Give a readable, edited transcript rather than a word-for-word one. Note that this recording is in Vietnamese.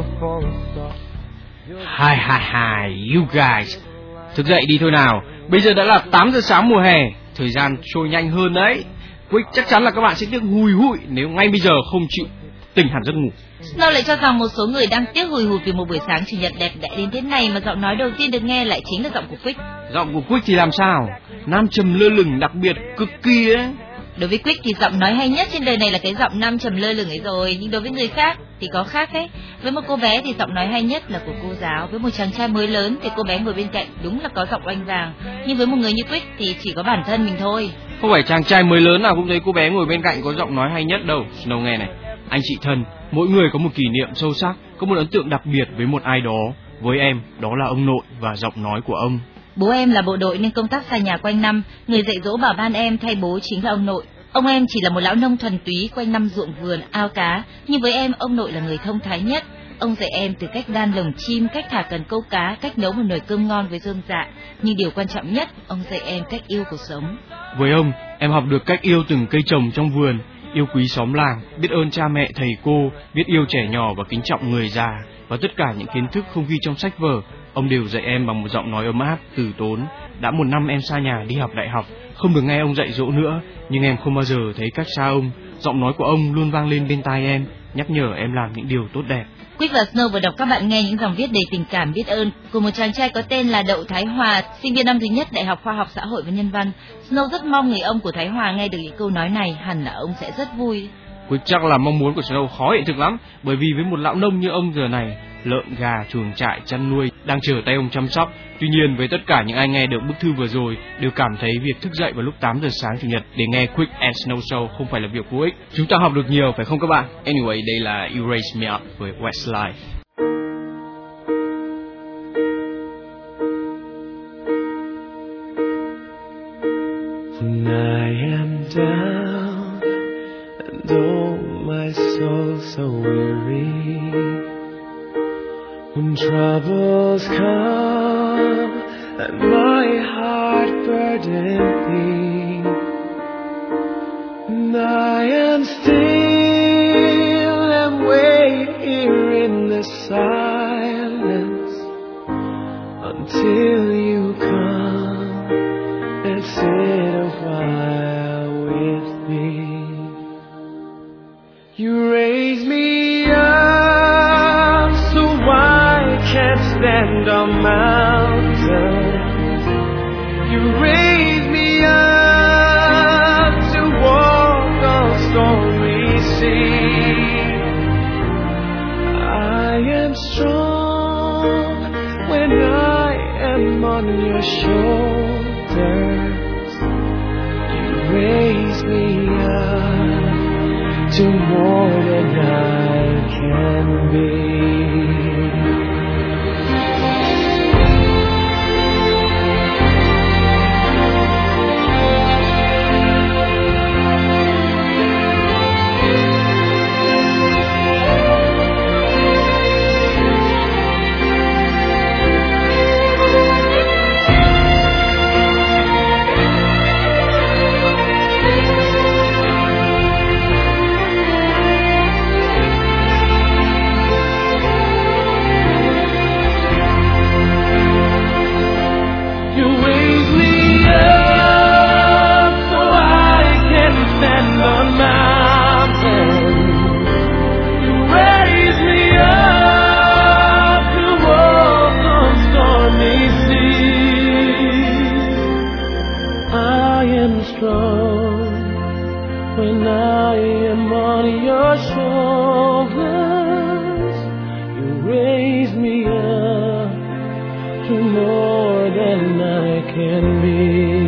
Hi, you guys. Thức dậy đi thôi nào. Bây giờ đã là 8 giờ sáng mùa hè. Thời gian trôi nhanh hơn đấy. Quick chắc chắn là các bạn sẽ tiếc hùi hụi nếu ngay bây giờ không chịu tỉnh hẳn giấc ngủ. Snow lại cho rằng một số người đang tiếc hùi hụi vì một buổi sáng chủ nhật đẹp đẽ đến thế này mà giọng nói đầu tiên được nghe lại chính là giọng của Quick. Giọng của Quick thì làm sao? Nam trầm lơ lửng đặc biệt cực kỳ ấy. Đối với Quick thì giọng nói hay nhất trên đời này là cái giọng nam trầm lơ lửng ấy rồi, nhưng đối với người khác thì có khác đấy. Với một cô bé thì giọng nói hay nhất là của cô giáo, với một chàng trai mới lớn thì cô bé ngồi bên cạnh đúng là có giọng oanh vàng, nhưng với một người như Quick thì chỉ có bản thân mình thôi. Không phải chàng trai mới lớn nào cũng thấy cô bé ngồi bên cạnh có giọng nói hay nhất đâu. Snow nghe này, anh chị thân, mỗi người có một kỷ niệm sâu sắc, có một ấn tượng đặc biệt với một ai đó. Với em, đó là ông nội và giọng nói của ông. Bố em là bộ đội nên công tác xa nhà quanh năm, người dạy dỗ bảo ban em thay bố chính là ông nội. Ông em chỉ là một lão nông thuần túy quanh năm ruộng vườn, ao cá, nhưng với em ông nội là người thông thái nhất. Ông dạy em từ cách đan lồng chim, cách thả cần câu cá, cách nấu một nồi cơm ngon với rơm rạ. Nhưng điều quan trọng nhất, ông dạy em cách yêu cuộc sống. Với ông, em học được cách yêu từng cây trồng trong vườn, yêu quý xóm làng, biết ơn cha mẹ thầy cô, biết yêu trẻ nhỏ và kính trọng người già. Và tất cả những kiến thức không ghi trong sách vở, ông đều dạy em bằng một giọng nói ấm áp, từ tốn. Đã một năm em xa nhà đi học đại học, không được nghe ông dạy dỗ nữa, nhưng em không bao giờ thấy cách xa ông. Giọng nói của ông luôn vang lên bên tai em, nhắc nhở em làm những điều tốt đẹp. Quick và Snow vừa đọc các bạn nghe những dòng viết đầy tình cảm biết ơn của một chàng trai có tên là Đậu Thái Hòa, sinh viên năm thứ nhất Đại học Khoa học Xã hội và Nhân văn. Snow rất mong người ông của Thái Hòa nghe được những câu nói này, hẳn là ông sẽ rất vui. Quick chắc là mong muốn của Snow khó hiện thực lắm, bởi vì với một lão nông như ông giờ này, lợn gà chuồng trại chăn nuôi đang chờ tay ông chăm sóc. Tuy nhiên với tất cả những ai nghe được bức thư vừa rồi đều cảm thấy việc thức dậy vào lúc 8 giờ sáng chủ nhật để nghe Quick and Snow Show không phải là việc vô ích. Chúng ta học được nhiều phải không các bạn? Anyway, đây là You Raise Me Up với Westlife. When I am down and oh my soul so weary, when troubles come and my heart burdens me, and I am still and wait here in the silence until you come and sit a while with me. You raise me up so I can't stand on mountains. You raise me up to walk on stormy seas. I am strong when I am on your shoulders. You raise me up to more than I can be. When I am on your shoulders, you raise me up to more than I can be.